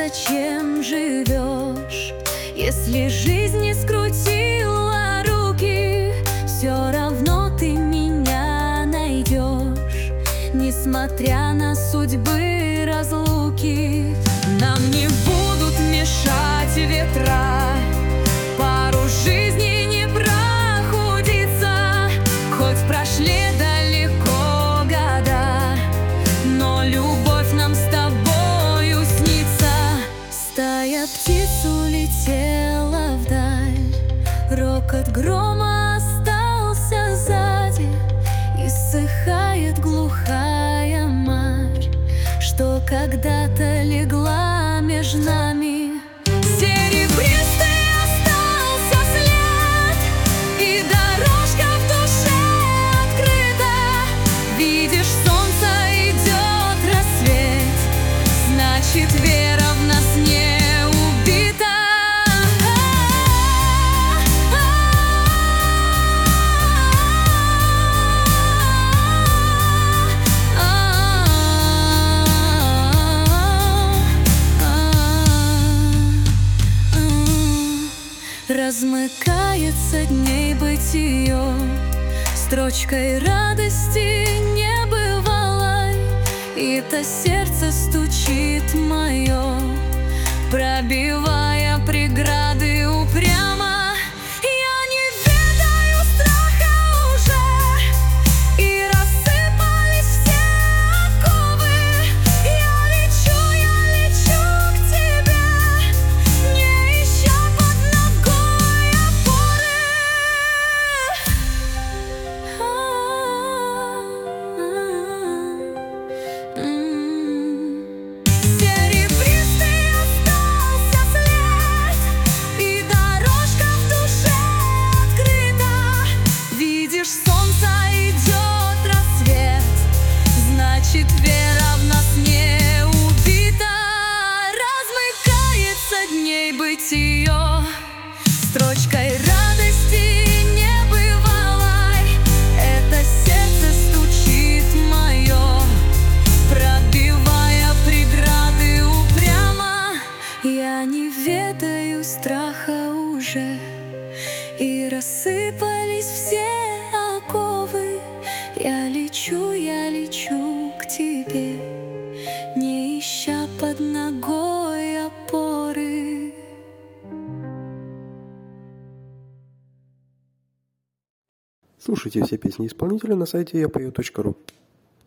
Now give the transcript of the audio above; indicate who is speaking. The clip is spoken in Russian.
Speaker 1: зачем живешь? Если жизнь не скрутила руки, все равно ты меня найдешь, несмотря на судьбы разлуки. Нам не будут мешать ветра, пару жизней не прохудиться, хоть прошли далеко года, но любовь нам с тобою снится. Стая птиц улетела вдаль, рокот грома остался сзади, иссыхает глухая марь, что когда-то легла между нами. Серебристый остался след, и дорожка в душе открыта. Видишь, солнце идет рассвет, значит, вера в нас не убита. Размыкается дней бытие строчкой радости небывалой, и то сердце стучит мое, пробивая преграды упрямо. Я не ведаю страха уже, и рассыпались все оковы. Я лечу к тебе, не ища под ногой опоры. Серебристый остался след, и дорожка в душе открыта. Видишь, солнце идет рассвет, значит, вера в нас не убита. Размыкается дней бытие строчкой радости небывалой, это сердце стучит мое, пробивая преграды упрямо. Я не ведаю страха уже, и рассыпались все оковы. Я лечу к тебе, не ища под ногой опоры.
Speaker 2: Слушайте все песни исполнителя на сайте yapою.ru.